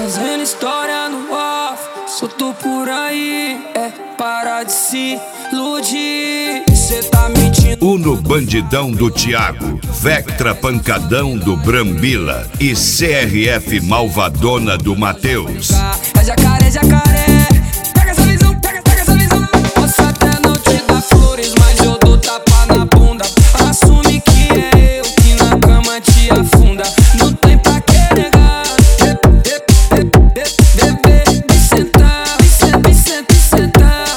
Fazendo história no off, solto por aí, para de se iludir. Cê tá mentindo. Uno Bandidão do Thiago, Vectra Pancadão do Brambila e CRF Malvadona do Matheus. É jacaré, jacaré. Pega essa visão, pega essa visão. Posso até não te dar flores, mas eu dou tapa na bunda. Assume que é eu que na cama te afunda. Não tem pra que negar. Me sentar, me sentar.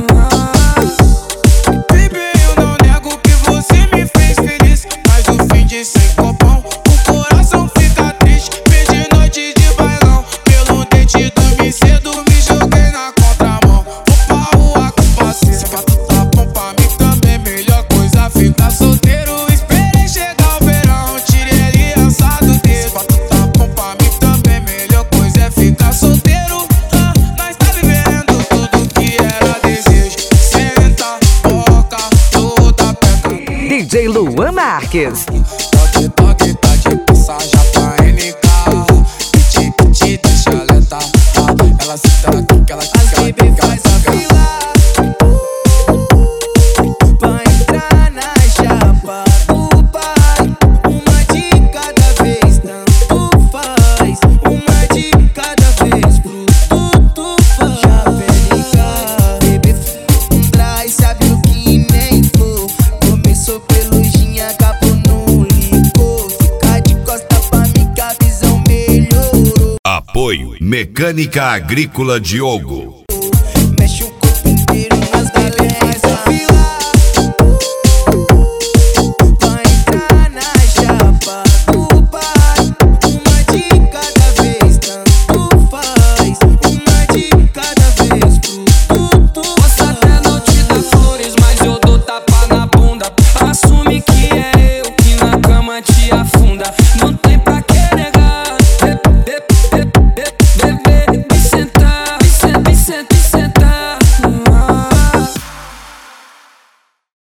Baby, eu não nego que você me fez feliz, mas no fim de sem copão o coração fica triste. Perdi noite de bailão, pelo dente dormi cedo, me joguei na contramão. Opa, rua com paciência, pra tu tá bom pra mim também. Melhor coisa ficar solteiro, esperei chegar o verão, tirei aliança do dedo. Pra tu tá bom pra mim também, melhor coisa é ficar solteiro. Nós tá vivendo tudo que era desejo. Senta, toca, toda peca. DJ Luan Marques. Toque, toque, tá de passagem pra NK. Piti, deixa ela ela senta aqui, que ela faz a fila pra entrar na chapa do pai. Uma de cada vez, tanto faz. Uma de cada vez, pro tudo faz. Javelica, bebê, traz, sabe o que nem for. Começou pelujinha, acabou no licor. Fica de costa pra mim que a visão melhorou. Apoio Mecânica Agrícola Diogo. Mexe o corpo inteiro nas galera, faz a fila pra entrar na chapa do pai. Uma de cada vez, tanto faz. Uma de cada vez, pro tudo. Posso até não te dar flores, mas eu dou tapa na bunda. Assume que é eu que na cama te afunda.